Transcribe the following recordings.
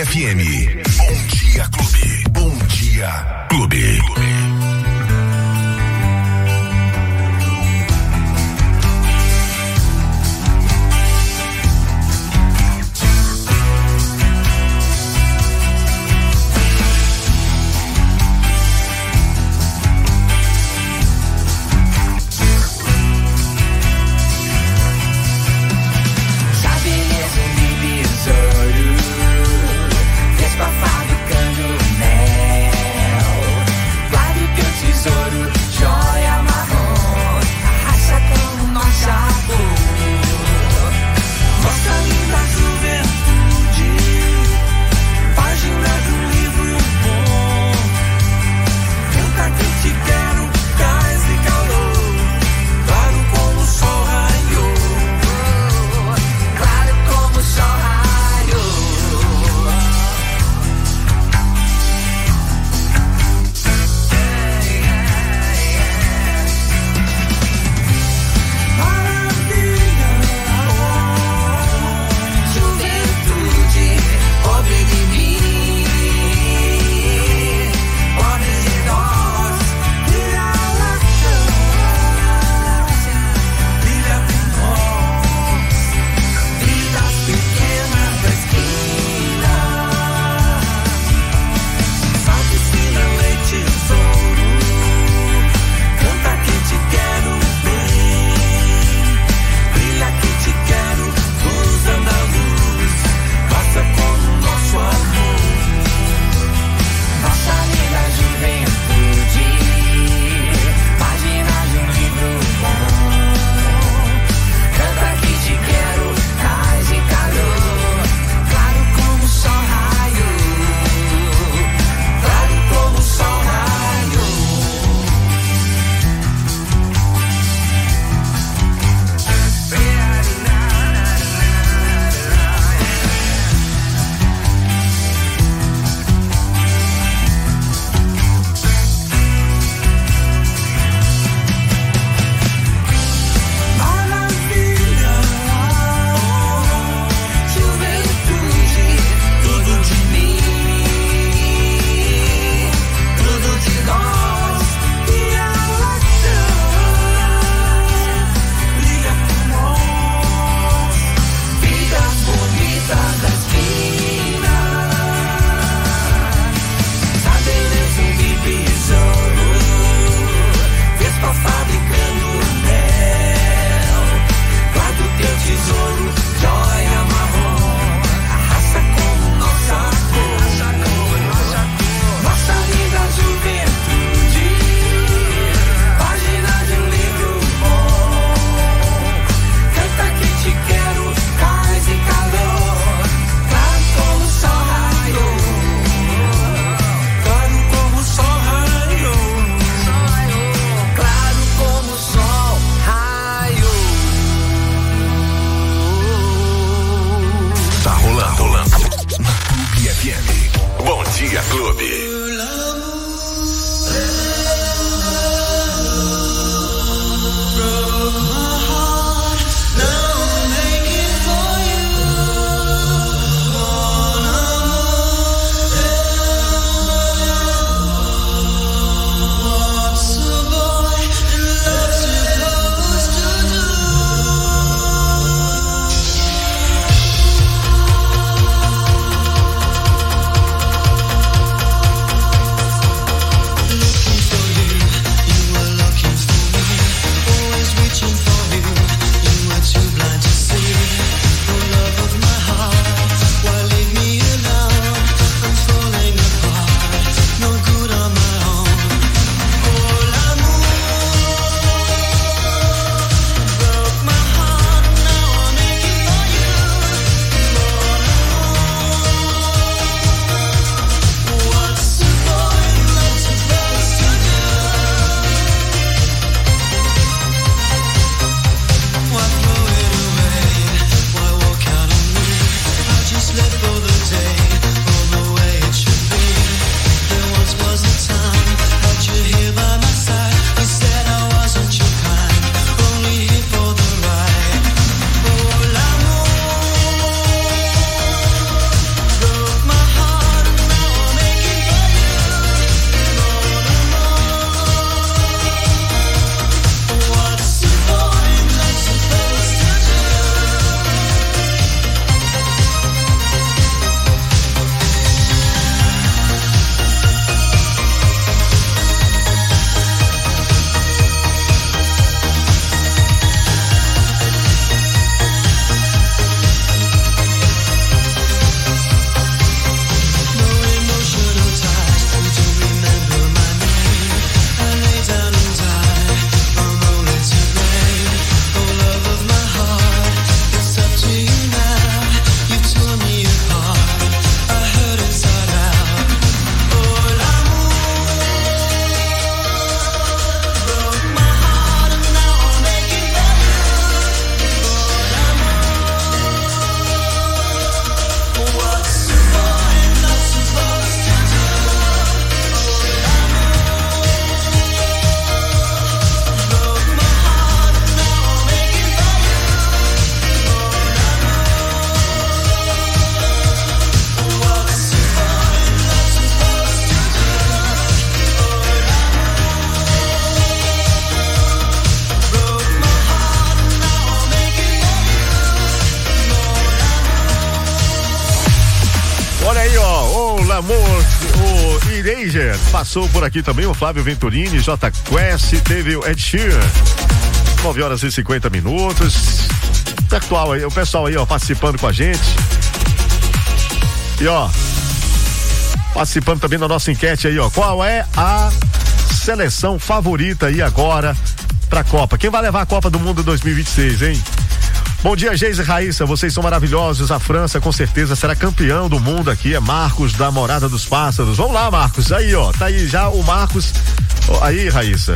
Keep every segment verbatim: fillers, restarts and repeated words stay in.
F M. Bom Dia Clube. Bom Dia Clube. amor, o Eraser passou por aqui também, o Flávio Venturini, J Quest, teve o Ed Sheeran. nove horas e cinquenta minutos. Pessoal aí, o pessoal aí, ó, participando com a gente. E ó, participando também da nossa enquete aí, ó. Qual é a seleção favorita aí agora pra Copa? Quem vai levar a Copa do Mundo dois mil e vinte e seis, hein? Bom dia, Geise e Raíssa, vocês são maravilhosos. A França com certeza será campeão do mundo aqui. É Marcos da Morada dos Pássaros. Vamos lá, Marcos. Aí, ó, tá aí já o Marcos. Aí, Raíssa.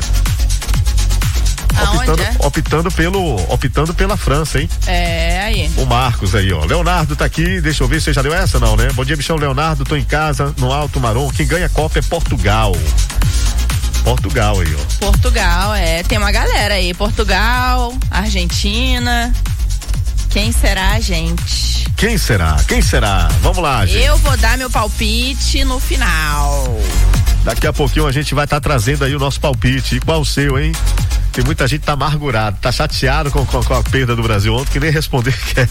Optando, é? optando pelo, optando pela França, hein? É, aí. O Marcos aí, ó. Leonardo tá aqui, deixa eu ver, você já deu essa não, né? Bom dia, bichão Leonardo, tô em casa, no Alto Marom. Quem ganha a Copa é Portugal. Portugal aí, ó. Portugal, é, tem uma galera aí. Portugal, Argentina. Quem será a gente? Quem será? Quem será? Vamos lá, gente. Eu vou dar meu palpite no final. Daqui a pouquinho a gente vai estar tá trazendo aí o nosso palpite. E qual o seu, hein? Tem muita gente que tá amargurado, tá chateado com, com, com a perda do Brasil ontem, que nem responder quer.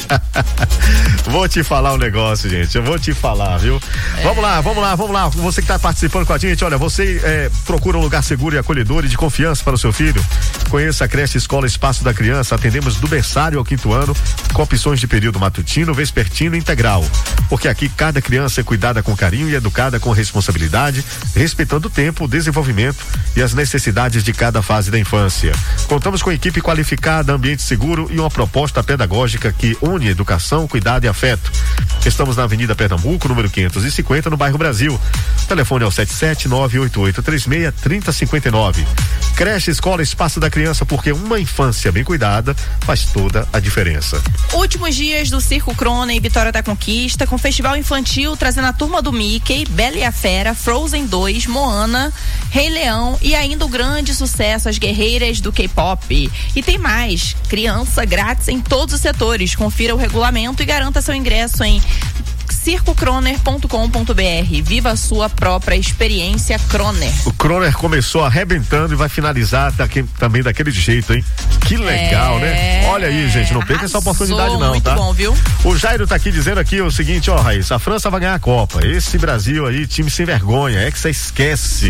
Vou te falar um negócio, gente, eu vou te falar, viu? É. Vamos lá, vamos lá, vamos lá. Você que tá participando com a gente, olha, você é, procura um lugar seguro e acolhedor e de confiança para o seu filho? Conheça a creche Escola Espaço da Criança. Atendemos do berçário ao quinto ano, com opções de período matutino, vespertino e integral. Porque aqui cada criança é cuidada com carinho e educada com responsabilidade, respeitando o tempo, o desenvolvimento e as necessidades de cada fase da infância. Contamos com equipe qualificada, ambiente seguro e uma proposta pedagógica que une educação, cuidado e afeto. Estamos na Avenida Pernambuco, número quinhentos e cinquenta, no bairro Brasil. Telefone é o sete sete nove oito oito três seis três zero cinco nove. Creche Escola Espaço da Criança, porque uma infância bem cuidada faz toda a diferença. Últimos dias do Circo Croner em Vitória da Conquista, com festival infantil trazendo a Turma do Mickey, Bela e a Fera, Frozen dois, Moana, Rei Leão e ainda o grande sucesso, as guerreiras do K-pop. E tem mais, criança grátis em todos os setores. Confira o regulamento e garanta seu ingresso em circo croner ponto com ponto b r. Viva a sua própria experiência Croner. O Croner começou arrebentando e vai finalizar daqui, também daquele jeito, hein? Que legal, é... né? Olha aí, gente, não perca essa oportunidade não, muito tá? Muito bom, viu? O Jairo tá aqui dizendo aqui o seguinte, ó, Raíssa, a França vai ganhar a Copa. Esse Brasil aí, time sem vergonha, é que você esquece.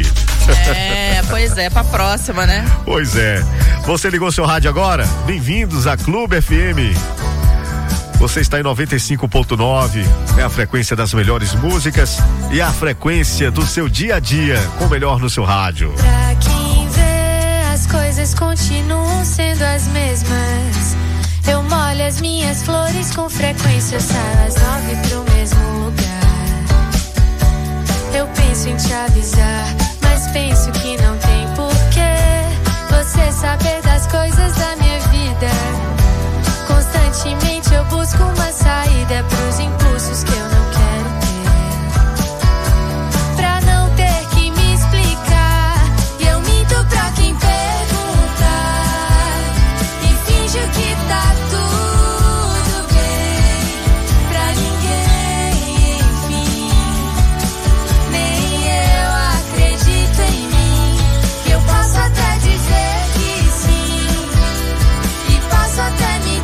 É, pois é, pra próxima, né? Pois é. Você ligou seu rádio agora? Bem-vindos a Clube F M. Você está em noventa e cinco ponto nove, é a frequência das melhores músicas e a frequência do seu dia a dia, com o melhor no seu rádio. Pra quem vê, as coisas continuam sendo as mesmas. Eu molho as minhas flores com frequência, eu saio às nove pro mesmo lugar. Eu penso em te avisar, mas penso que não tem porquê você saber das coisas da minha vida. Constantemente eu busco uma saída pros impulsos que eu não quero ter, pra não ter que me explicar. E eu minto pra quem perguntar e finjo que tá tudo bem pra ninguém, enfim. Nem eu acredito em mim, que eu posso até dizer que sim, e posso até me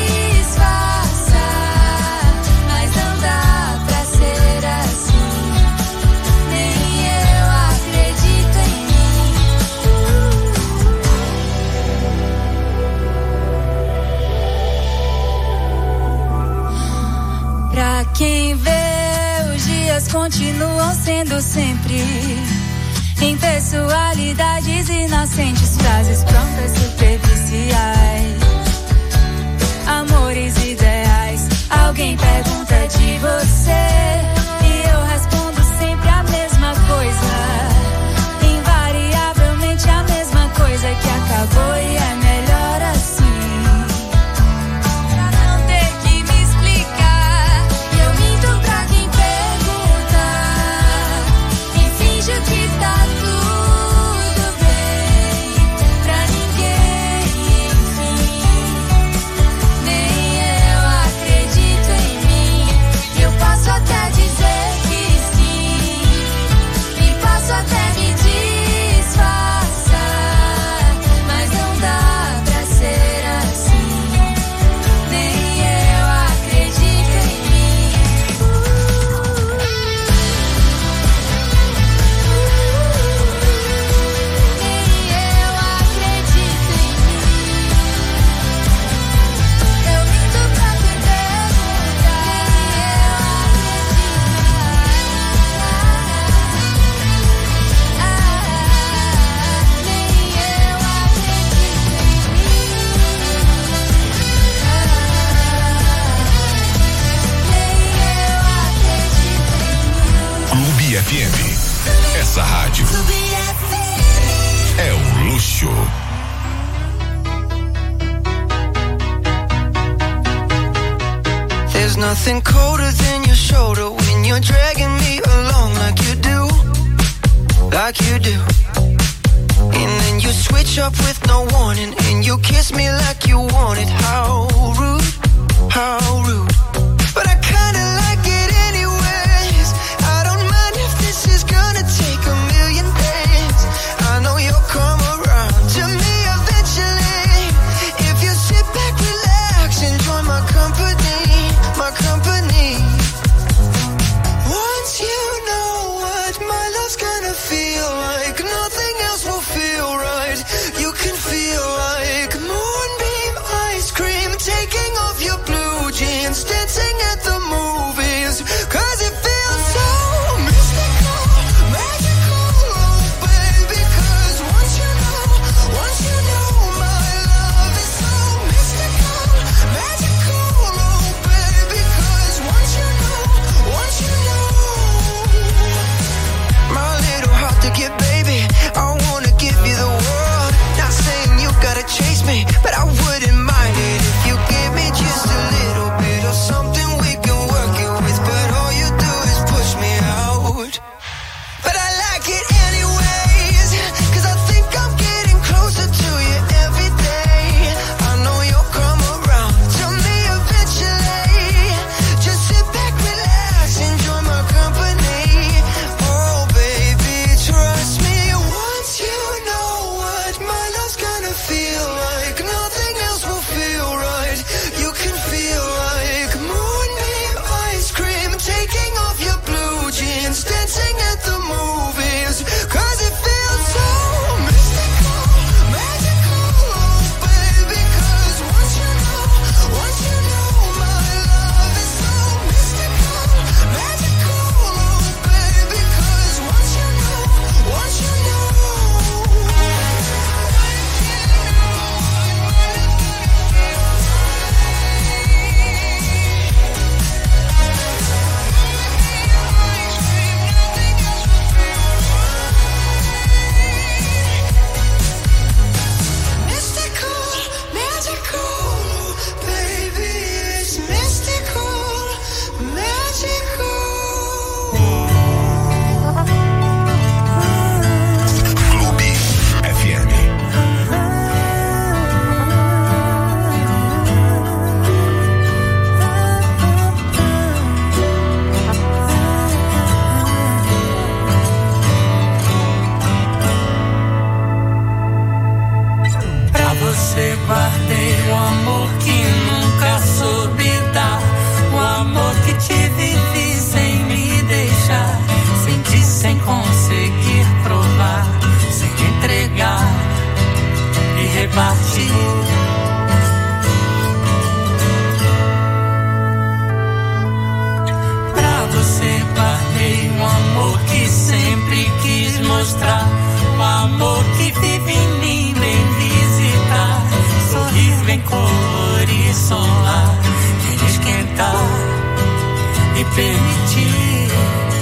quem vê, os dias continuam sendo sempre impessoalidades inocentes, frases prontas superficiais, amores ideais. Alguém pergunta de você e eu respondo sempre a mesma coisa, invariavelmente a mesma coisa, que acabou e é melhor assim. Até dizer que nossa rádio. É o luxo. There's nothing colder than your shoulder when you're dragging me along like you do, like you do. And then you switch up with no warning and you kiss me like you want it. How rude, how rude. But I kinda like it anyways. I don't mind if this is gonna take a million days. I know you'll come around to me eventually. If you sit back, relax, enjoy my company, my company. Once you know what my love's gonna feel like, nothing else will feel right. You can feel like moonbeam ice cream, taking off your blue jeans, dancing at the movies, cause it feels so mystical, magical, oh baby, cause once you know, once you know my love is so mystical, magical, oh baby, cause once you know, once you know, my little heart to get, baby, I wanna give you the world, not saying you gotta chase me, but I wouldn't mind it if you give me just a little bit of something we can work it with, but all you do is push me out. But I like it anyways, cause I think I'm getting closer to you every day. I know you'll come around to me eventually. Just sit back, relax, enjoy my company. Oh baby, trust me, once you know what my love's gonna feel like, nothing else will feel right. You can feel like moonbeam ice cream, taking off your blue jeans, dancing at the movies, cause it feels so mystical, magical, oh baby, cause once you know, once you know my love is so mystical, magical, oh baby, cause once you know, once you know. Mystical, magical, baby, it's mystical, magical. Clube F M. Pra você guardei o amor que nunca soube dar, o amor que te vivi sem me deixar, senti sem conseguir provar, sem entregar e repartir. Pra você guardei um amor que sempre quis mostrar, o amor que vive em mim, vem visitar, sorrir, vem colorir, solar, vem esquentar e permitir.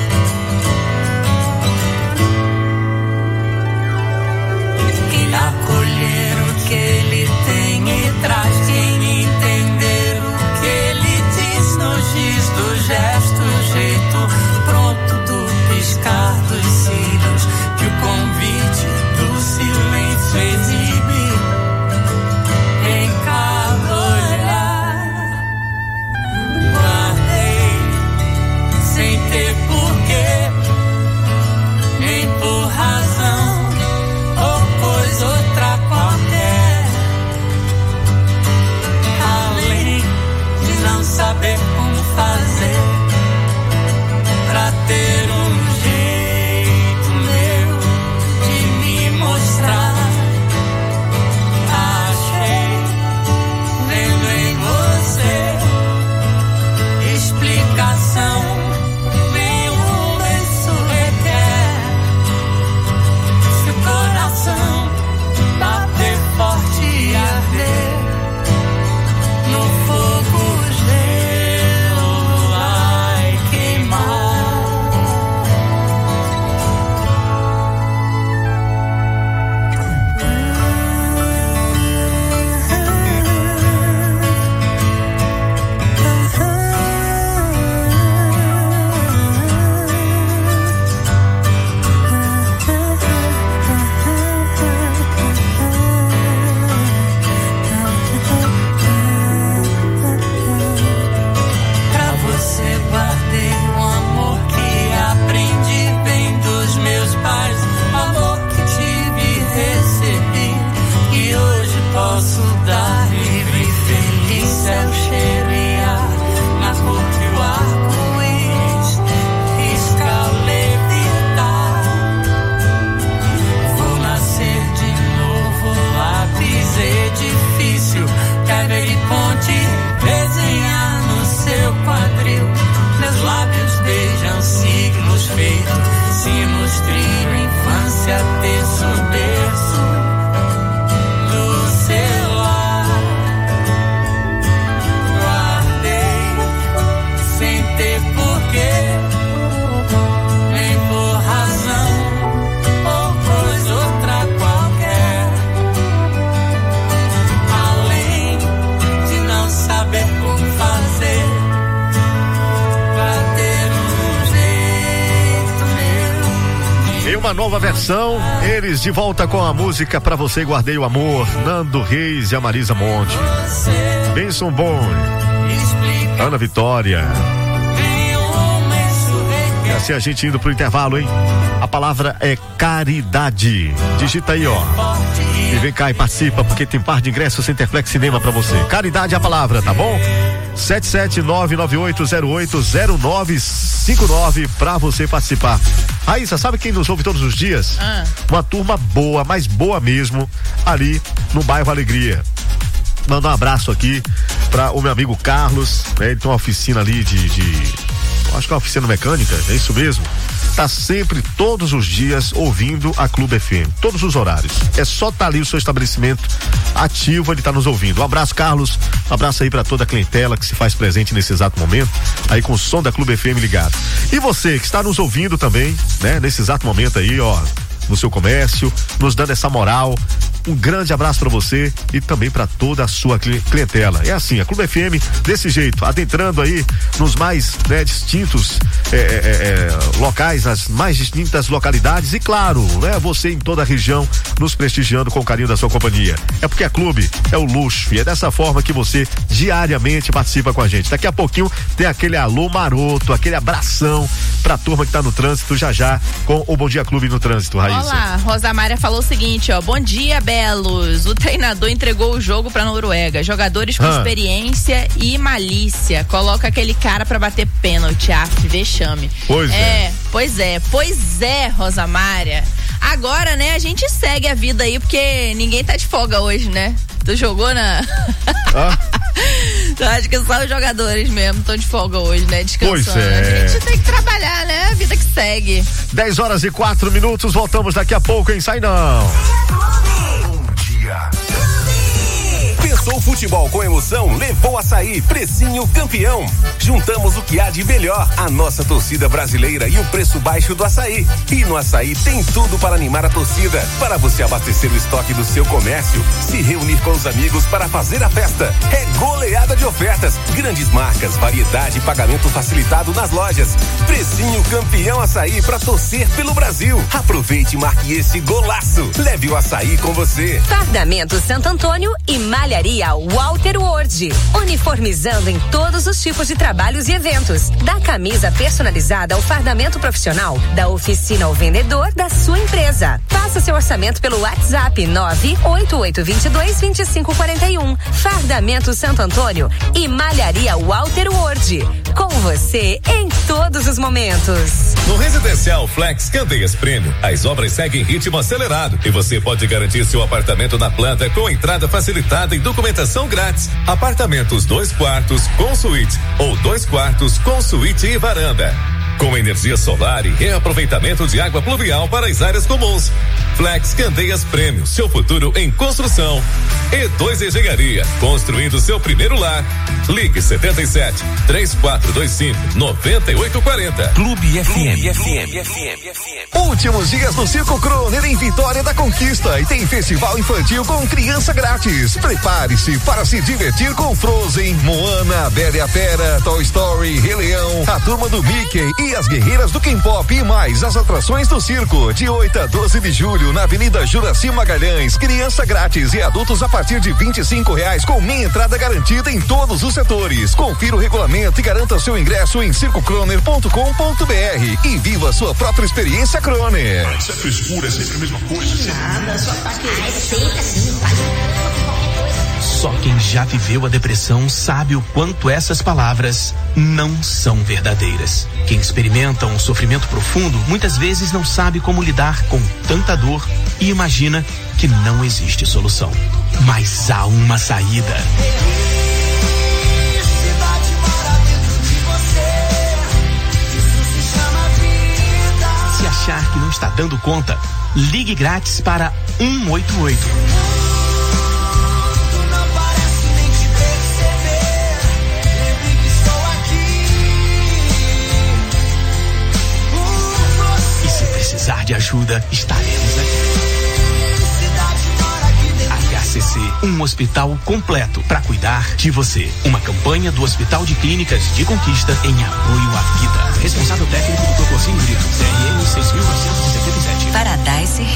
Quem acolher o que ele tem e traz, quem entender o que ele diz, nos diz do gesto, jeito pronto do piscar dos cílios, que o convite do silêncio exibe em cada olhar. Guardei Em uma nova versão, eles de volta com a música Pra Você Guardei o Amor, Nando Reis e a Marisa Monte. Benção Bom, Ana Vitória. E assim a gente indo pro intervalo, hein? A palavra é caridade. Digita aí, ó. E vem cá e participa, porque tem par de ingressos Centerflex Cinema pra você. Caridade é a palavra, tá bom? sete sete nove nove oito zero oito zero nove cinco nove pra você participar. Raíssa, sabe quem nos ouve todos os dias? Ah. Uma turma boa, mas boa mesmo, ali no bairro Alegria. Manda um abraço aqui para o meu amigo Carlos, né? Ele tem uma oficina ali de, de acho que é uma oficina mecânica, é isso mesmo? Tá sempre, todos os dias, ouvindo a Clube F M, todos os horários. É só tá ali o seu estabelecimento ativo, ele tá nos ouvindo. Um abraço, Carlos, um abraço aí para toda a clientela que se faz presente nesse exato momento, aí com o som da Clube F M ligado. E você que está nos ouvindo também, né? Nesse exato momento aí, ó, no seu comércio, nos dando essa moral. Um grande abraço para você e também para toda a sua clientela. É assim, a Clube F M desse jeito, adentrando aí nos mais, né, distintos é, é, é, locais, nas mais distintas localidades e claro, né, você em toda a região nos prestigiando com o carinho da sua companhia. É porque a Clube é o luxo e é dessa forma que você diariamente participa com a gente. Daqui a pouquinho tem aquele alô maroto, aquele abração pra turma que tá no trânsito já já com o Bom Dia Clube no trânsito, Raíssa. Olá, Rosamária falou o seguinte, ó, bom dia, Belos, o treinador entregou o jogo pra Noruega, jogadores com ah. experiência e malícia, coloca aquele cara pra bater pênalti, af, vexame. Pois é. é. Pois é, pois é, Rosamária. Agora, né, a gente segue a vida aí, porque ninguém tá de folga hoje, né? Tu jogou na... Ah? Acho que só os jogadores mesmo estão de folga hoje, né? Descansando. Pois é. A gente tem que trabalhar, né? A vida que segue. dez horas e quatro minutos, voltamos daqui a pouco, hein? Sai não. Bom dia. Pensou futebol com emoção? Levou Açaí, precinho campeão. Juntamos o que há de melhor, a nossa torcida brasileira e o preço baixo do açaí. E no Açaí tem tudo para animar a torcida, para você abastecer o estoque do seu comércio, se reunir com os amigos para fazer a festa. É goleada de ofertas, grandes marcas, variedade e pagamento facilitado nas lojas. Precinho campeão Açaí para torcer pelo Brasil. Aproveite e marque esse golaço. Leve o Açaí com você. Fardamento Santo Antônio e Malharia Walter Word, uniformizando em todos os tipos de trabalhos e eventos, da camisa personalizada ao fardamento profissional, da oficina ao vendedor da sua empresa. Faça seu orçamento pelo WhatsApp nove oito oito dois dois, dois cinco quatro um. Fardamento Santo Antônio e Malharia Walter Word, com você em todos os momentos. No Residencial Flex Candeias Prêmio, as obras seguem em ritmo acelerado e você pode garantir seu apartamento na planta com entrada facilitada e documentação grátis. Apartamentos dois quartos com suíte ou dois quartos com suíte e varanda, com energia solar e reaproveitamento de água pluvial para as áreas comuns. Flex Candeias Prêmio, seu futuro em construção. E dois Engenharia, construindo seu primeiro lar. Ligue setenta e sete, três quatro dois cinco, nove oito quatro zero. Clube F M. F M. F M. F M. Últimos dias no Circo Croner em Vitória da Conquista e tem festival infantil com criança grátis. Prepare-se para se divertir com Frozen, Moana, Bela e a Fera, Toy Story, Rei Leão, a turma do Mickey e as guerreiras do Ken Pop e mais as atrações do circo de oito a doze de julho na Avenida Juraci Magalhães. Criança grátis e adultos a partir de vinte e cinco reais com meia entrada garantida em todos os setores. Confira o regulamento e garanta seu ingresso em circo croner ponto com ponto b r e viva sua própria experiência Croner. Isso é frescura, é sempre a mesma coisa. Nada, só paquera. É sempre assim, faz qualquer coisa. Só quem já viveu a depressão sabe o quanto essas palavras não são verdadeiras. Quem experimenta um sofrimento profundo muitas vezes não sabe como lidar com tanta dor e imagina que não existe solução. Mas há uma saída. Se achar que não está dando conta, ligue grátis para um oito oito. E se precisar de ajuda, estaremos aqui. H C C, um hospital completo para cuidar de você. Uma campanha do Hospital de Clínicas de Conquista em apoio à vida. Responsável técnico do Proporcinho Brito, C R M seis mil novecentos e setenta e sete.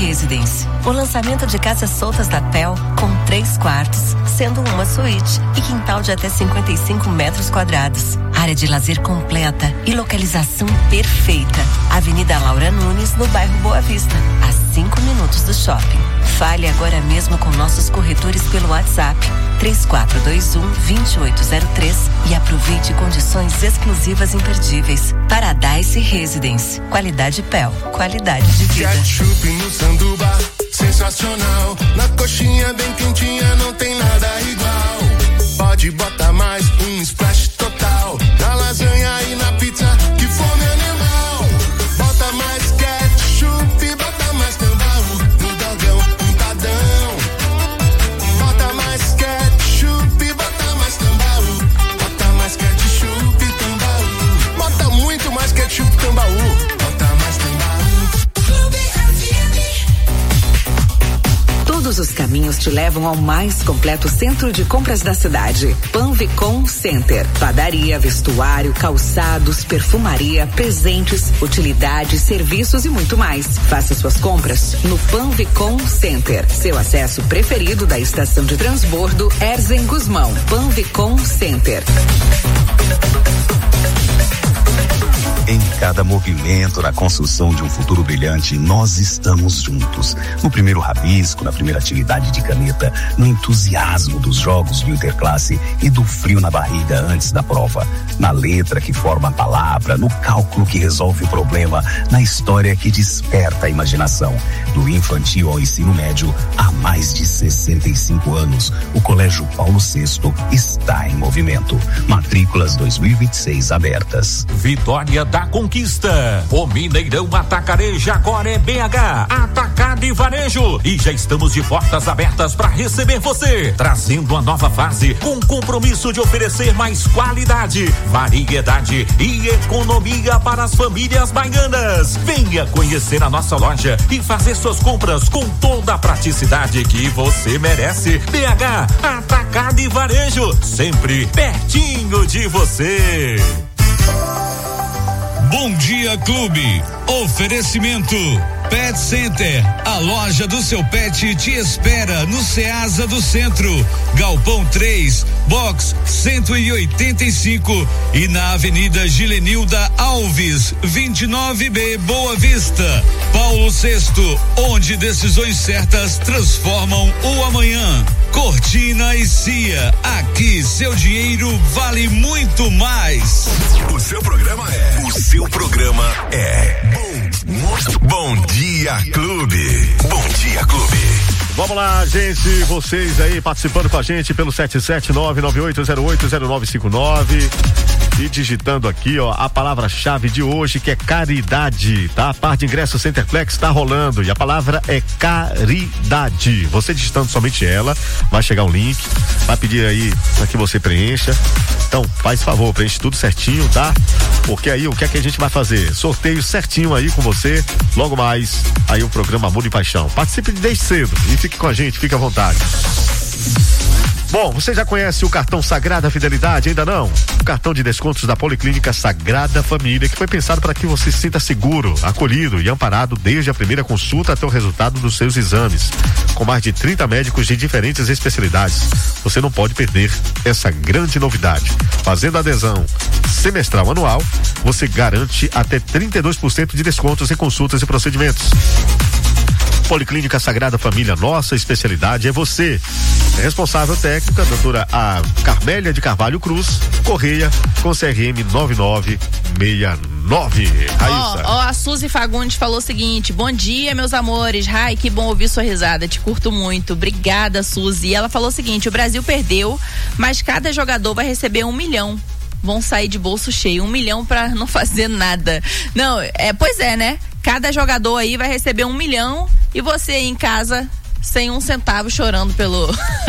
Residence. O lançamento de casas soltas da P E L com três quartos, sendo uma suíte e quintal de até cinquenta e cinco metros quadrados. Área de lazer completa e localização perfeita. Avenida Laura Nunes, no bairro Boa Vista, a cinco minutos do shopping. Fale agora mesmo com nossos corretores pelo WhatsApp três quatro dois um, dois oito zero três e aproveite condições exclusivas imperdíveis. Paradise Residence. Qualidade P E L. Qualidade de vida. Ketchup no sanduba, sensacional. Na coxinha bem quentinha, não tem nada igual. Pode botar mais um splash total. Na lasanha e na pizza, que fome animal. Bota mais ketchup, bota mais tambaú. No dogão, empadão. Bota mais ketchup, bota mais tambaú. Bota mais ketchup, tambaú. Bota muito mais ketchup, tambaú. Bota mais tambaú. Clube F M. Todos os caminhos te levam ao mais completo centro de compras da cidade. Panvicom Center. Padaria, vestuário, calçados, perfumaria, presentes, utilidades, serviços e muito mais. Faça suas compras no Panvicom Center. Seu acesso preferido da estação de transbordo Erzen Guzmão. Panvicom Center. Em cada movimento na construção de um futuro brilhante, nós estamos juntos. No primeiro rabisco, na primeira atividade de caneta, no entusiasmo dos jogos do Interclasse e do frio na barriga antes da prova. Na letra que forma a palavra, no cálculo que resolve o problema, na história que desperta a imaginação. Do infantil ao ensino médio, há mais de sessenta e cinco anos, o Colégio Paulo sexto está em movimento. Matrículas dois mil e vinte e seis abertas. Vitória da Conquista. O Mineirão Atacareja agora é B H, Atacado e Varejo. E já estamos de portas abertas para receber você, trazendo uma nova fase com compromisso de oferecer mais qualidade, variedade e economia para as famílias baianas. Venha conhecer a nossa loja e fazer suas compras com toda a praticidade que você merece. B H, Atacado e Varejo, sempre pertinho de você. Bom Dia Clube. Oferecimento Pet Center. A loja do seu pet te espera no Ceasa do Centro, Galpão três, box cento e oitenta e cinco e na Avenida Gilenilda Alves, vinte e nove B, Boa Vista. Paulo sexto, onde decisões certas transformam o amanhã. Cortina e Cia, aqui seu dinheiro vale muito mais. O seu programa é. O seu programa é. Bom, bom Dia Clube. Bom Dia Clube. Vamos lá, gente, vocês aí participando com a gente pelo sete sete nove nove oito zero oito zero nove cinco nove e digitando aqui, ó, a palavra-chave de hoje, que é caridade, tá? A parte de ingresso Centerplex tá rolando e a palavra é caridade. Você digitando somente ela, vai chegar um link, vai pedir aí para que você preencha. Então, faz favor, preenche tudo certinho, tá? Porque aí, o que é que a gente vai fazer? Sorteio certinho aí com você, logo mais, aí o programa Amor e Paixão. Participe desde cedo e fique com a gente, fique à vontade. Bom, você já conhece o cartão Sagrada Fidelidade? Ainda não? O cartão de descontos da Policlínica Sagrada Família, que foi pensado para que você se sinta seguro, acolhido e amparado desde a primeira consulta até o resultado dos seus exames. Com mais de trinta médicos de diferentes especialidades, você não pode perder essa grande novidade. Fazendo adesão semestral anual, você garante até trinta e dois por cento de descontos em consultas e procedimentos. Policlínica Sagrada Família, nossa especialidade é você. Responsável técnica, doutora a Carmélia de Carvalho Cruz, Correia, com C R M nove nove seis nove. Raíssa. Ó, oh, oh, a Suzy Fagundes falou o seguinte: bom dia, meus amores. Ai, que bom ouvir sua risada, te curto muito. Obrigada, Suzy. E ela falou o seguinte: o Brasil perdeu, mas cada jogador vai receber um milhão. Vão sair de bolso cheio, um milhão pra não fazer nada. Não, é, pois é, né? Cada jogador aí vai receber um milhão e você aí em casa sem um centavo chorando pelo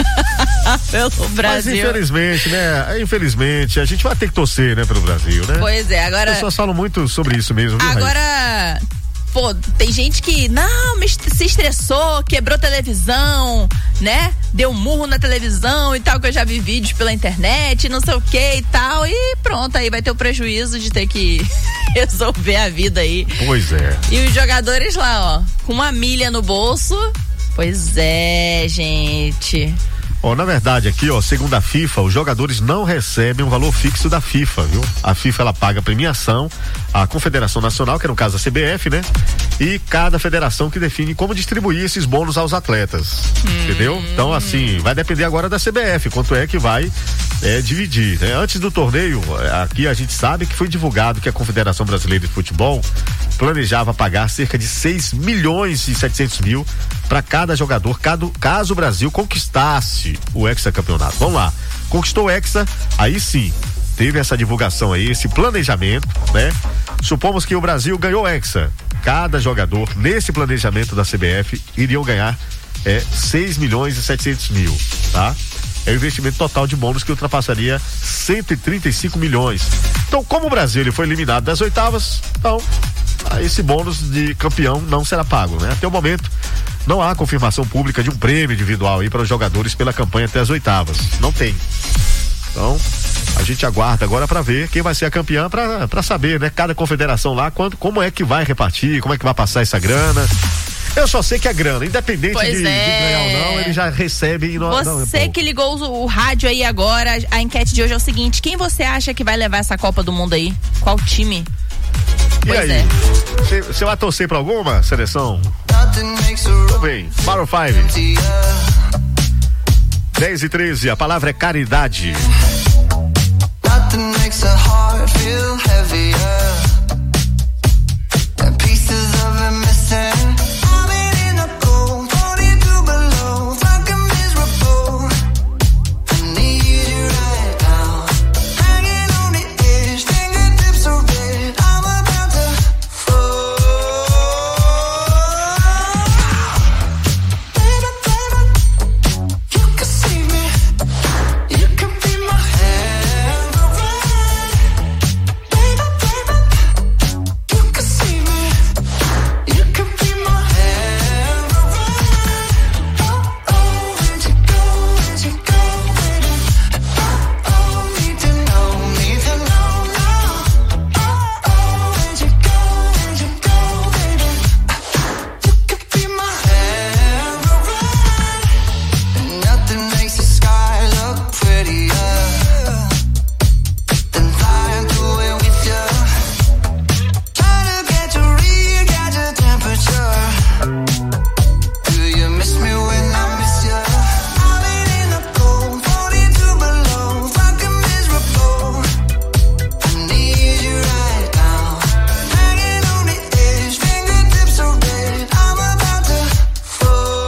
pelo Brasil. Mas infelizmente, né? Infelizmente, a gente vai ter que torcer, né, pelo Brasil, né? Pois é, agora... As pessoas falam muito sobre isso mesmo, viu, agora... pô, tem gente que, não, me est- se estressou, quebrou televisão, né? Deu um murro na televisão e tal, que eu já vi vídeos pela internet, não sei o que e tal, e pronto, aí vai ter o prejuízo de ter que resolver a vida aí. Pois é. E os jogadores lá, ó, com uma milha no bolso, pois é, gente... Ó, na verdade aqui, ó, segundo a FIFA, os jogadores não recebem um valor fixo da FIFA, viu? A FIFA, ela paga a premiação, a Confederação Nacional, que é no caso a C B F, né? E cada federação que define como distribuir esses bônus aos atletas, hum. entendeu? Então, assim, vai depender agora da C B F, quanto é que vai é, dividir, né? Antes do torneio, aqui a gente sabe que foi divulgado que a Confederação Brasileira de Futebol planejava pagar cerca de seis milhões e setecentos mil para cada jogador, caso, caso o Brasil conquistasse o hexacampeonato. Vamos lá, conquistou o hexa, aí sim, teve essa divulgação aí, esse planejamento, né? Supomos que o Brasil ganhou o hexa, cada jogador nesse planejamento da C B F iriam ganhar é, seis milhões e setecentos mil, tá? É o investimento total de bônus que ultrapassaria cento e trinta e cinco milhões. Então, como o Brasil ele foi eliminado das oitavas, então esse bônus de campeão não será pago, né? Até o momento não há confirmação pública de um prêmio individual aí para os jogadores pela campanha até as oitavas. Não tem. Então, a gente aguarda agora para ver quem vai ser a campeã, para para saber, né? Cada confederação lá, quando, como é que vai repartir, como é que vai passar essa grana. Eu só sei que a grana, independente de, é. de ganhar ou não, ele já recebe e não. Você não, é que ligou o, o rádio aí agora, a enquete de hoje é o seguinte: quem você acha que vai levar essa Copa do Mundo aí? Qual time? E Pois aí? é. Você vai torcer pra alguma seleção? Tudo bem. Maroon cinco. dez e treze, a palavra é caridade. Nothing makes a heart feel heavier than pieces of it missing. I've been in the cold, forty-two below, fucking miserable. I need you right now, hanging on the edge, fingertips are red. I'm about to fall. Baby, baby, you can see me, you can be my hand. Baby, baby, you can see me, you can be my hand. Oh, oh, where'd you go, where'd you go, baby? Oh, oh, need to know, need to know now. Oh, oh, where'd you go, where'd you go, baby? You can be my hand. And nothing makes the sky look prettier than flying through it with you. Trying to get to read, got your temperature. Do you miss me when I miss you? I've been in the cold, forty-two below, fucking miserable. I need you right now, hanging on the edge, fingertips are red. I'm about to fall.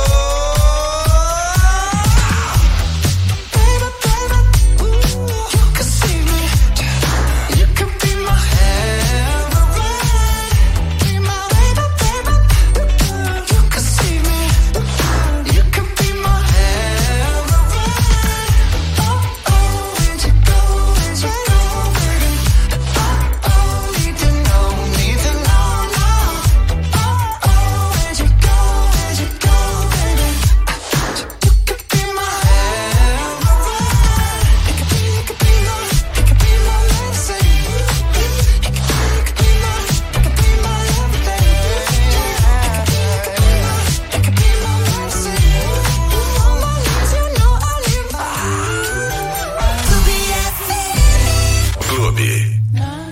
Baby, baby, you can see me, you can be my hand. Be my baby, baby, you can see me, you can be my hand. Oh, oh, where'd you go, where'd you go, baby? Oh, oh, need to know, need to know now. Oh, oh, where'd you go, where'd you go, baby? You can be my hand. It could be, it could be my, it could be my medicine. It could be, it could be my, it could be my everything. It could be, it could be my, it could be my medicine. On my knees, you know I live by. To be a Clube.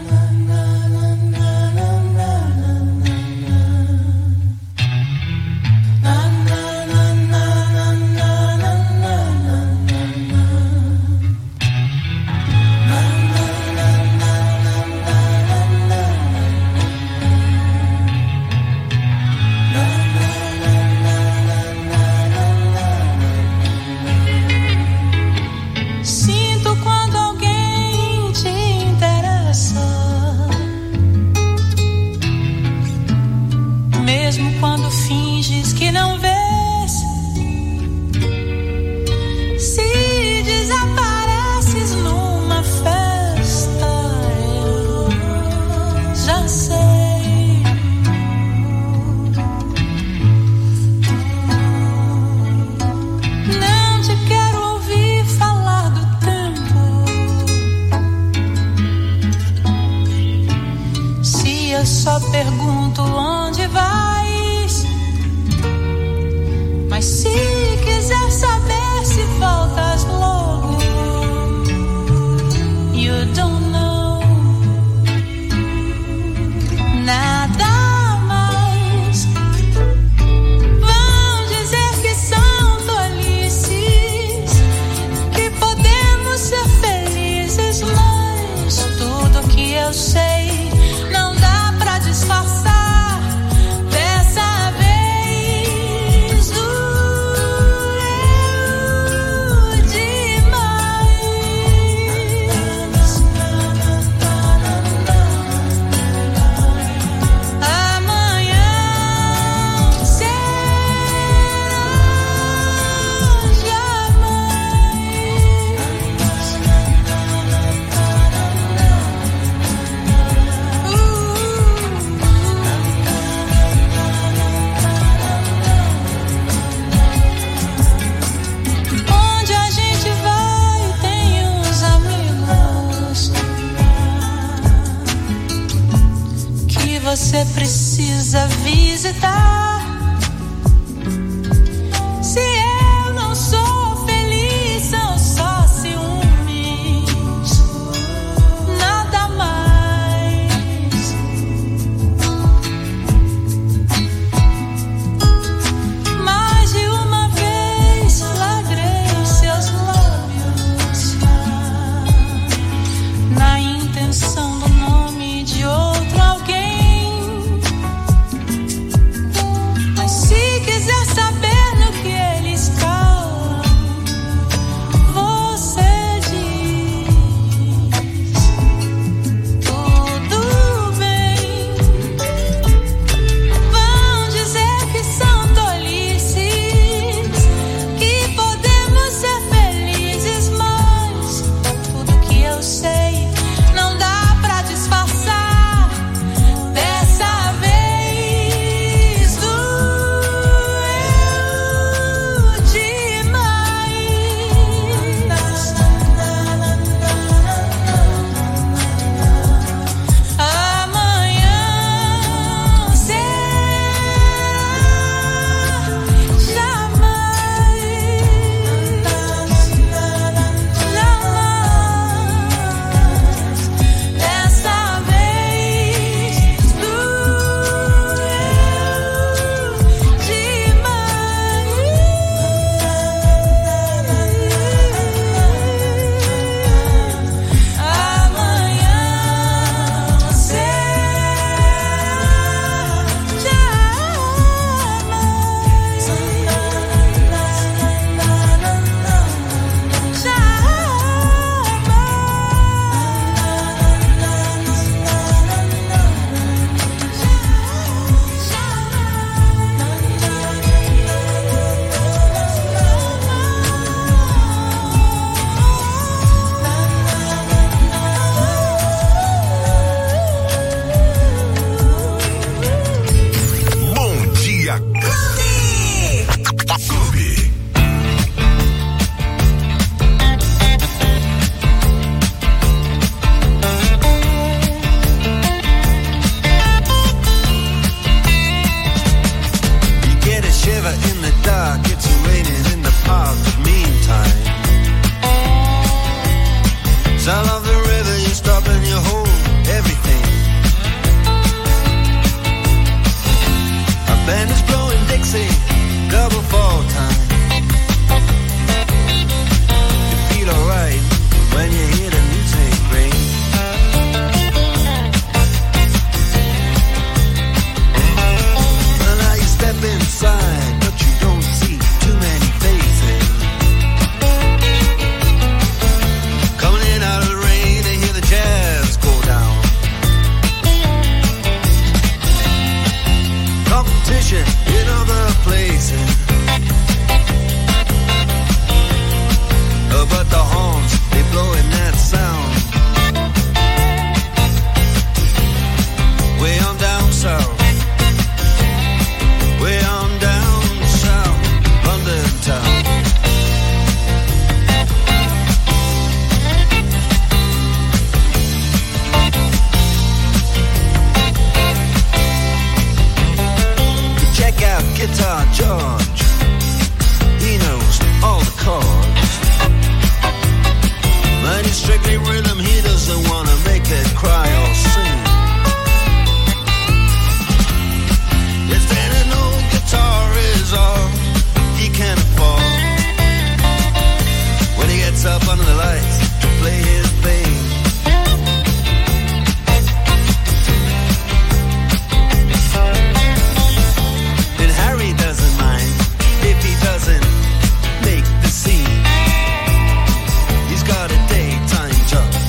Sinto quando alguém te interessa, mesmo quando finges que não vês. Se desapareces numa festa, eu já sei. precisa visitar. Se eu não sou feliz, são só ciúmes, nada mais. Mais de uma vez flagrei seus lábios na intenção do nome de outro alguém. Mas se quiser saber no que eles calam, você diz tudo bem. Vão dizer que são tolices, que podemos ser felizes, mas tudo que eu sei não dá pra disfarçar. Dessa vez doeu demais. Amanhã será jamais, jamais. Dessa vez doeu demais. Amanhã Bom Dia Clube. You get a shiver in the dark, it's raining in the park, but meantime, sound of the river, you stop and you hold everything. A band is blowing Dixie, double fall time. You feel alright when you hear the music ring. Well, now you step inside, but you don't see too many faces. Coming in out of the rain, they hear the jazz go down. Competition in other places. Oh, but the horns, they blowing that sound. Way on down south. Way on down south, London town. Check out Guitar George. He knows all the chords. But it's strictly rhythm, he doesn't wanna make it cry or sing. If then an old guitar is all he can afford, when he gets up under the lights to play his thing. And Harry doesn't mind if he doesn't make the scene. He's got a daytime job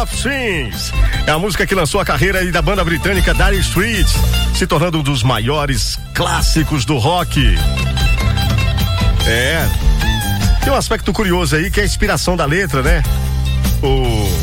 of Swings. É a música que lançou a carreira aí da banda britânica Dire Straits, se tornando um dos maiores clássicos do rock. É. Tem um aspecto curioso aí que é a inspiração da letra, né? O...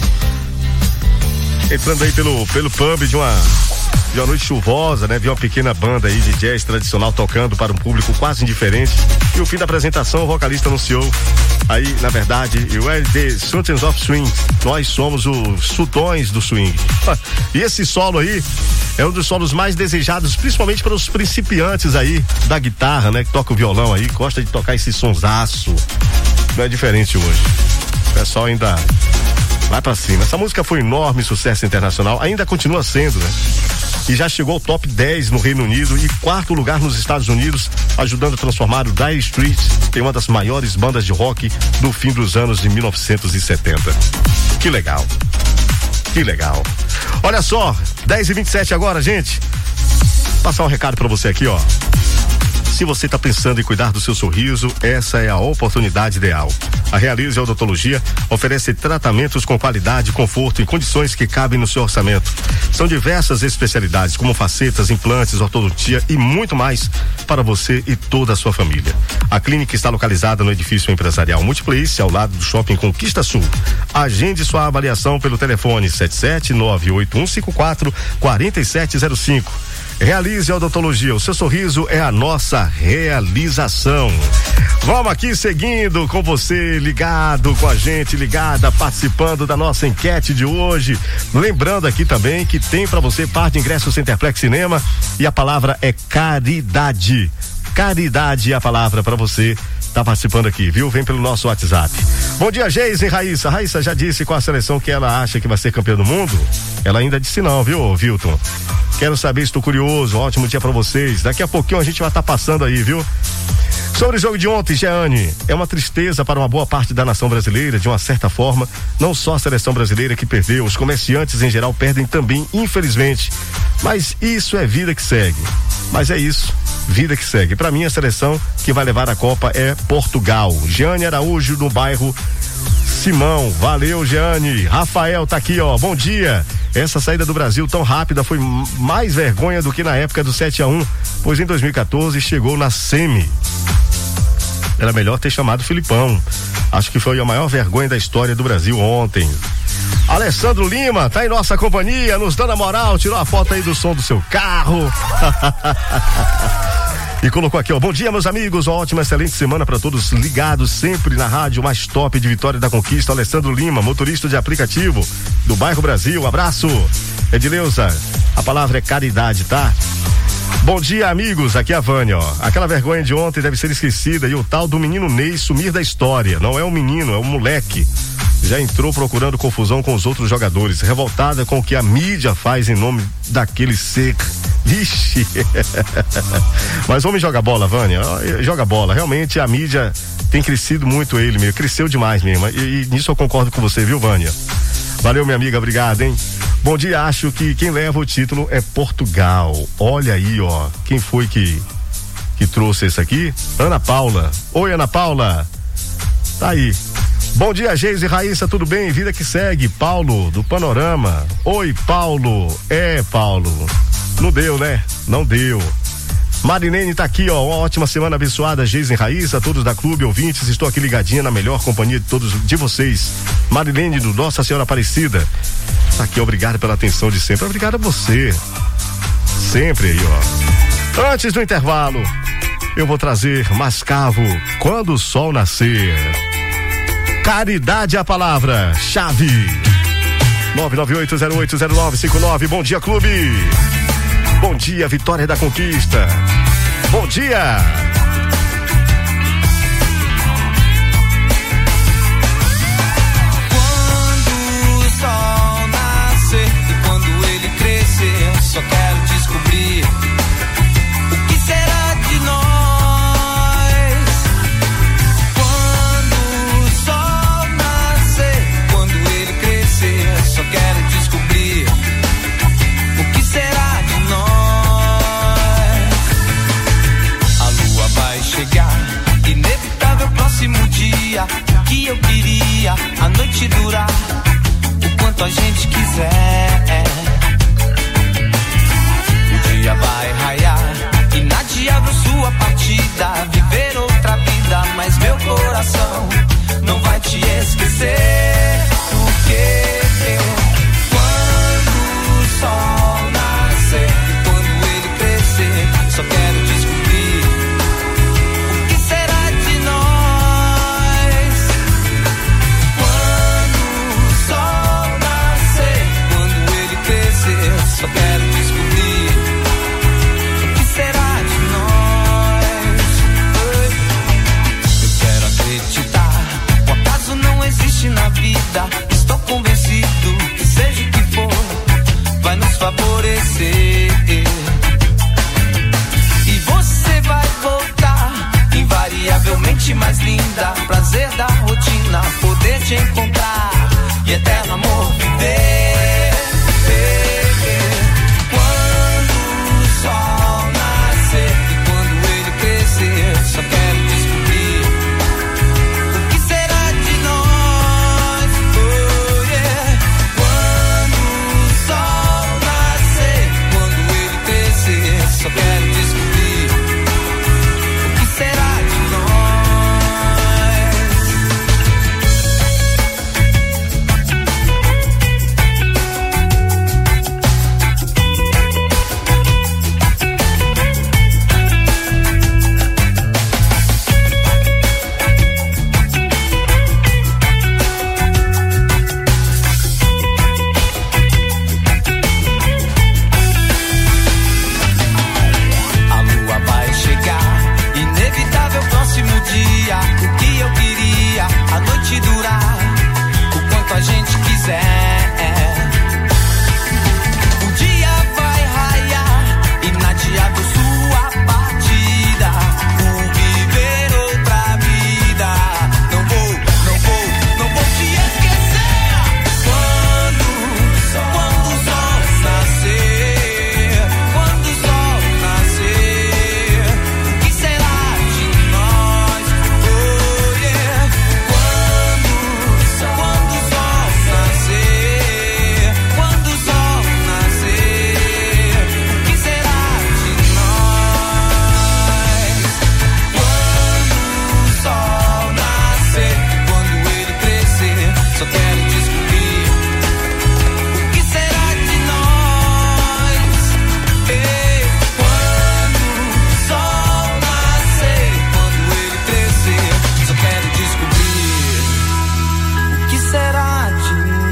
Entrando aí pelo, pelo pub de uma, de uma noite chuvosa, né? Vi uma pequena banda aí de jazz tradicional tocando para um público quase indiferente. E o fim da apresentação, o vocalista anunciou aí, na verdade, we're the Sultans of Swing. Nós somos os sultões do swing. E esse solo aí é um dos solos mais desejados, principalmente para os principiantes aí da guitarra, né? Que toca o violão aí, gosta de tocar esse sonsaço. Não é diferente hoje. O pessoal ainda vai pra cima. Essa música foi um enorme sucesso internacional, ainda continua sendo, né? E já chegou ao top dez no Reino Unido e quarto lugar nos Estados Unidos, ajudando a transformar o Dire Straits em uma das maiores bandas de rock do fim dos anos de mil novecentos e setenta. Que legal. Que legal. Olha só, dez e vinte e sete agora, gente. Vou passar um recado pra você aqui, ó. Se você está pensando em cuidar do seu sorriso, essa é a oportunidade ideal. A Realize Odontologia oferece tratamentos com qualidade, conforto e condições que cabem no seu orçamento. São diversas especialidades, como facetas, implantes, ortodontia e muito mais para você e toda a sua família. A clínica está localizada no edifício empresarial Multiplace, ao lado do Shopping Conquista Sul. Agende sua avaliação pelo telefone sete sete nove oito um cinco quatro quatro sete zero cinco. Realize a Odontologia, o seu sorriso é a nossa realização. Vamos aqui seguindo com você, ligado com a gente, ligada, participando da nossa enquete de hoje. Lembrando aqui também que tem para você par de ingressos Centerplex Cinema e a palavra é caridade. Caridade é a palavra para você. Tá participando aqui, viu? Vem pelo nosso WhatsApp. Bom dia, Geise e Raíssa. Raíssa já disse qual a seleção que ela acha que vai ser campeã do mundo? Ela ainda disse não, viu, Vilton? Quero saber, estou curioso. Um ótimo dia pra vocês. Daqui a pouquinho a gente vai estar tá passando aí, viu? Sobre o jogo de ontem, Jeane, é uma tristeza para uma boa parte da nação brasileira, de uma certa forma. Não só a seleção brasileira que perdeu, os comerciantes em geral perdem também, infelizmente. Mas isso é vida que segue. Mas é isso, vida que segue. Para mim, a seleção que vai levar a Copa é Portugal. Jeane Araújo, no bairro Simão. Valeu, Jeane. Rafael tá aqui, ó. Bom dia. Essa saída do Brasil tão rápida foi mais vergonha do que na época do sete a um, pois em dois mil e quatorze chegou na semi. Era melhor ter chamado Filipão. Acho que foi a maior vergonha da história do Brasil ontem. Alessandro Lima tá em nossa companhia, nos dando a moral, tirou a foto aí do som do seu carro. E colocou aqui, ó, bom dia, meus amigos, uma ótima, excelente semana para todos ligados sempre na rádio mais top de Vitória da Conquista. Alessandro Lima, motorista de aplicativo do bairro Brasil, abraço. Edileuza, a palavra é caridade, tá? Bom dia, amigos, aqui é a Vânia, ó. Aquela vergonha de ontem deve ser esquecida e o tal do menino Ney sumir da história. Não é um menino, é um moleque. Já entrou procurando confusão com os outros jogadores, revoltada com o que a mídia faz em nome daquele ser. Vixe. Mas homem joga bola, Vânia, joga bola. Realmente a mídia tem crescido muito ele mesmo, cresceu demais mesmo. E, e nisso eu concordo com você, viu, Vânia? Valeu, minha amiga, obrigado, hein? Bom dia, acho que quem leva o título é Portugal. Olha aí, ó, quem foi que que trouxe esse aqui? Ana Paula. Oi, Ana Paula. Tá aí. Bom dia, Geise e Raíssa, tudo bem? Vida que segue. Paulo, do Panorama. Oi, Paulo. É, Paulo. Não deu, né? Não deu. Marilene tá aqui, ó, uma ótima semana abençoada, Geise e Raíssa, todos da Clube Ouvintes, estou aqui ligadinha na melhor companhia de todos, de vocês. Marilene, do Nossa Senhora Aparecida, tá aqui, obrigado pela atenção de sempre, obrigado a você, sempre aí, ó. Antes do intervalo, eu vou trazer Mascavo, Quando o Sol Nascer. Caridade é a palavra, chave. nove nove oito zero oito zero nove cinco nove, bom dia, Clube. Bom dia, Vitória da Conquista. Bom dia. Quando o sol nascer e quando ele crescer, só quero descobrir o que será de nós. Quando o sol nascer, quando ele crescer, só quero descobrir o que será de nós. Vai chegar, inevitável próximo dia, que eu queria a noite durar, o quanto a gente da rotina, poder te encontrar e eterno amor viver. Quando o sol nascer e quando ele crescer, só quero descobrir o que será de nós. Oh, yeah. Quando o sol nascer, quando ele crescer, só quero descobrir o que será de dia, o que eu queria, a noite durar, o quanto a gente quiser. O dia vai raiar, inadiável sua partida, por viver outra vida. Não vou, não vou, não vou te esquecer. Quando, quando o sol nascer, quando o sol nascer, o que será de nós? Só quero descobrir o que será de nós. Ei, quando o sol nascer, quando ele crescer, só quero descobrir o que será de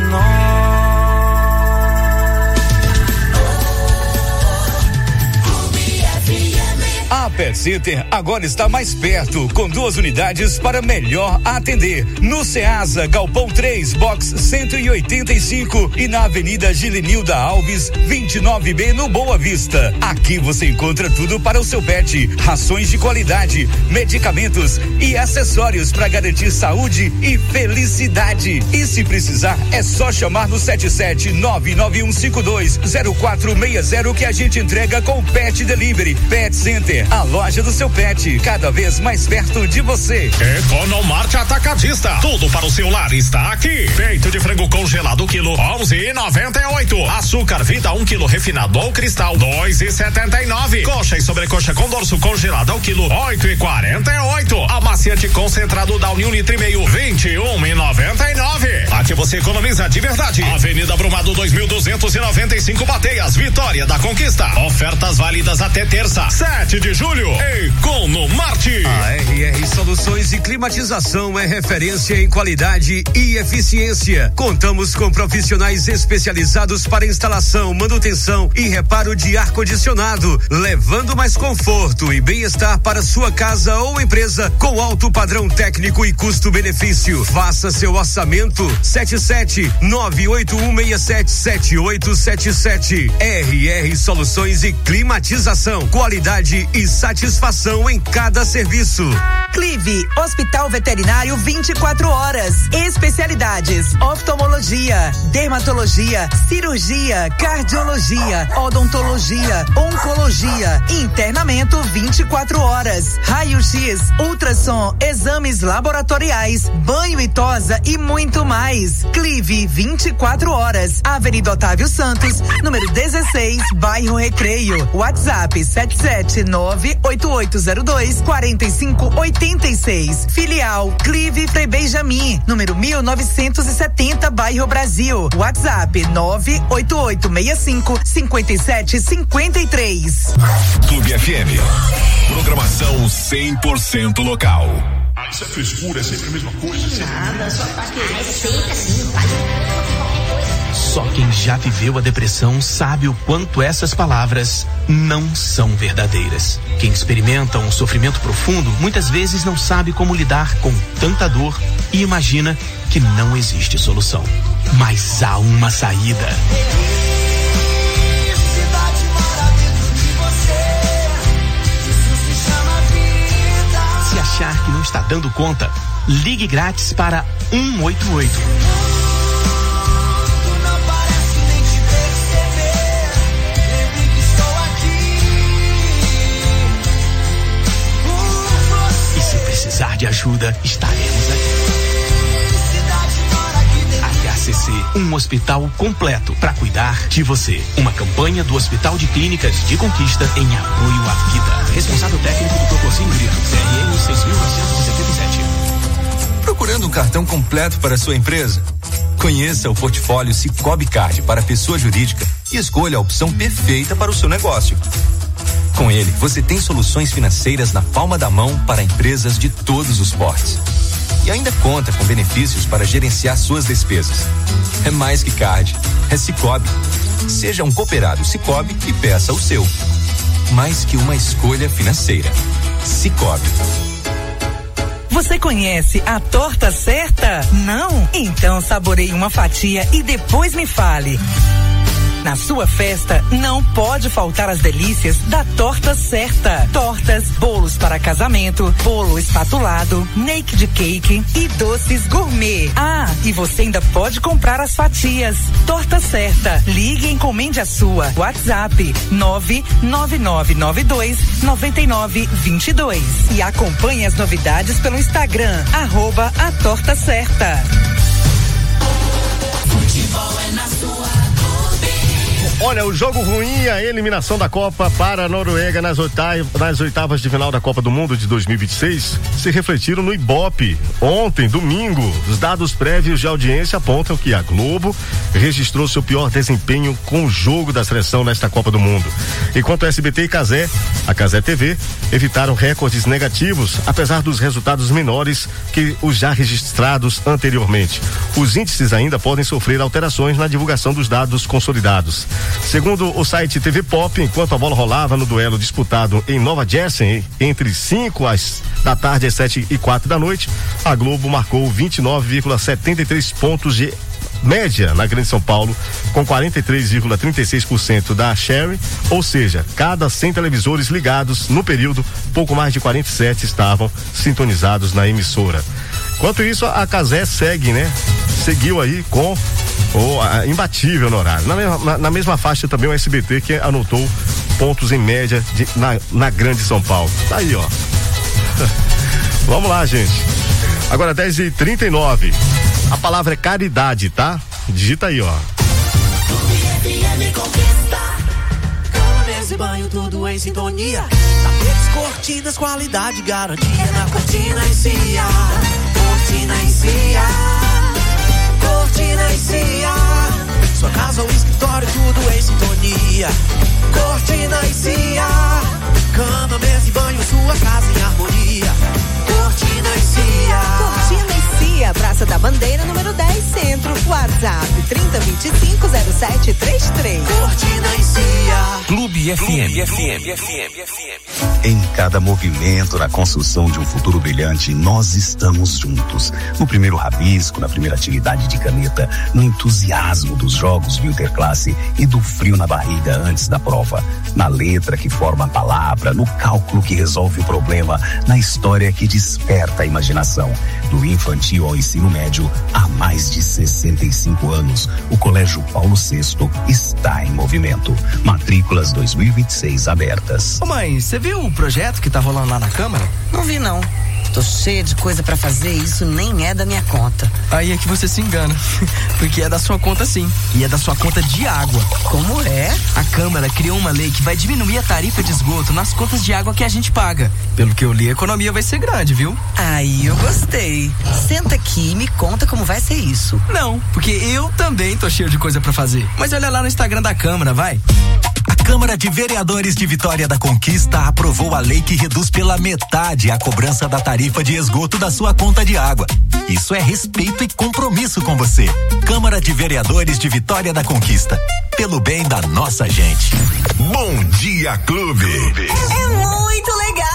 A Pet Center agora está mais perto, com duas unidades para melhor atender. No Ceasa, Galpão três, Box cento e oitenta e cinco e na Avenida Gilenilda Alves, vinte e nove B, no Boa Vista. Aqui você encontra tudo para o seu pet: rações de qualidade, medicamentos e acessórios para garantir saúde e felicidade. E se precisar, é só chamar no sete sete nove nove um cinco dois zero quatro seis zero que a gente entrega com Pet Delivery. Pet Center, a loja do seu pet, cada vez mais perto de você. Economarte Atacadista, tudo para o seu lar está aqui. Peito de frango congelado quilo onze e noventa e oito. Açúcar Vida um quilo refinado ao cristal dois e setenta e nove. Coxa e sobrecoxa com dorso congelado ao quilo oito e quarenta e oito. Amaciante concentrado da União Litro e meio vinte e um e noventa e nove. Aqui você economiza de verdade. Avenida Brumado dois mil duzentos e noventa e cinco, Bateias, Vitória da Conquista. Ofertas válidas até terça, sete de julho. Economarte. A R R Soluções e Climatização é referência em qualidade e eficiência. Contamos com profissionais especializados para instalação, manutenção e reparo de ar-condicionado, levando mais conforto e bem-estar para sua casa ou empresa com alto padrão técnico e custo-benefício. Faça seu orçamento sete sete nove oito um seis sete sete oito sete sete. R R Soluções e Climatização, qualidade e satisfação em cada serviço. Clive, Hospital Veterinário vinte e quatro horas. Especialidades: oftalmologia, dermatologia, cirurgia, cardiologia, odontologia, oncologia, internamento vinte e quatro horas, raio-x, ultrassom, exames laboratoriais, banho e tosa e muito mais. Clive, vinte e quatro horas. Avenida Otávio Santos, número dezesseis, bairro Recreio. WhatsApp sete sete nove oito oito zero dois quatro cinco oito seis. Filial Clive Frei Benjamin, número mil novecentos e setenta, bairro Brasil. WhatsApp nove oito oito seis cinco cinco sete cinco três. Clube F M. Programação cem por cento local. Ah, isso é frescura, é sempre a mesma coisa. Sempre Nada, só tá querendo. Ah, é sempre assim, faz qualquer coisa. Só quem já viveu a depressão sabe o quanto essas palavras não são verdadeiras. Quem experimenta um sofrimento profundo muitas vezes não sabe como lidar com tanta dor e imagina que não existe solução. Mas há uma saída. Se achar que não está dando conta? Ligue grátis para um oito oito. E se precisar de ajuda, estaremos aqui. H C C, um hospital completo para cuidar de você. Uma campanha do Hospital de Clínicas de Conquista em apoio à vida. Responsável técnico do Procorcim Grito, C R M seis mil novecentos e setenta e sete. Procurando um cartão completo para sua empresa? Conheça o portfólio Sicoob Card para pessoa jurídica e escolha a opção perfeita para o seu negócio. Com ele, você tem soluções financeiras na palma da mão para empresas de todos os portes. E ainda conta com benefícios para gerenciar suas despesas. É mais que card, é Sicoob. Seja um cooperado Sicoob e peça o seu. Mais que uma escolha financeira. Sicoob. Você conhece a torta certa? Não? Então saboreie uma fatia e depois me fale. Na sua festa, não pode faltar as delícias da Torta Certa. Tortas, bolos para casamento, bolo espatulado, naked cake e doces gourmet. Ah, e você ainda pode comprar as fatias. Torta Certa. Ligue e encomende a sua. WhatsApp nove nove nove nove dois nove nove dois dois. E acompanhe as novidades pelo Instagram, arroba a Torta Certa. Futebol é na sua. Olha, o jogo ruim e a eliminação da Copa para a Noruega nas oitavas, nas oitavas de final da Copa do Mundo de dois mil e vinte e seis se refletiram no Ibope. Ontem, domingo, os dados prévios de audiência apontam que a Globo registrou seu pior desempenho com o jogo da seleção nesta Copa do Mundo. Enquanto a S B T e Cazé, a Cazé T V, evitaram recordes negativos, apesar dos resultados menores que os já registrados anteriormente. Os índices ainda podem sofrer alterações na divulgação dos dados consolidados. Segundo o site T V Pop, enquanto a bola rolava no duelo disputado em Nova Jersey, entre cinco às da tarde às sete e quatro da noite, a Globo marcou vinte e nove vírgula setenta e três pontos de média na Grande São Paulo, com quarenta e três vírgula trinta e seis por cento da share, ou seja, cada cem televisores ligados no período, pouco mais de quarenta e sete estavam sintonizados na emissora. Enquanto isso, a Cazé segue, né? Seguiu aí com o a, imbatível no horário. Na mesma, na, na mesma faixa também o S B T, que anotou pontos em média de, na, na Grande São Paulo. Tá aí, ó. Vamos lá, gente. Agora dez e trinta e nove. A palavra é caridade, tá? Digita aí, ó. Esse banho tudo em sintonia. Tapetes, cortinas, qualidade, garantia. Na cortina em Cia. Cortina em Cia. Cortina em Cia. Sua casa ou escritório, tudo em sintonia. Cortina em Cia. Cama, mesa e banho, sua casa em harmonia. Cortina em Cia. Cortina em Cia, Praça da Bandeira, número dez, Centro. WhatsApp trinta, vinte e cinco, zero sete trinta e três. Cortina em Cia. Clube F M. Clube F M. F M. F M. Em cada movimento na construção de um futuro brilhante, nós estamos juntos. No primeiro rabisco, na primeira atividade de caneta, no entusiasmo dos jogos de interclasse e do frio na barriga antes da prova. Na letra que forma a palavra, no cálculo que resolve o problema, na história que desperta a imaginação. Do infantil ao ensino médio, há mais de sessenta e cinco anos, o Colégio Paulo sexto está em movimento. Matrículas dois mil e vinte e seis abertas. Ô mãe, você viu o projeto que tá rolando lá na Câmara? Não vi, não. Tô cheia de coisa pra fazer e isso nem é da minha conta. Aí é que você se engana, porque é da sua conta sim, e é da sua conta de água. Como é? A Câmara criou uma lei que vai diminuir a tarifa de esgoto nas contas de água que a gente paga. Pelo que eu li, a economia vai ser grande, viu? Aí eu gostei. Senta aqui e me conta como vai ser isso. Não, porque eu também tô cheio de coisa pra fazer. Mas olha lá no Instagram da Câmara, vai. A Câmara de Vereadores de Vitória da Conquista aprovou a lei que reduz pela metade a cobrança da tarifa de esgoto da sua conta de água. Isso é respeito e compromisso com você. Câmara de Vereadores de Vitória da Conquista. Pelo bem da nossa gente. Bom Dia Clube. É muito legal.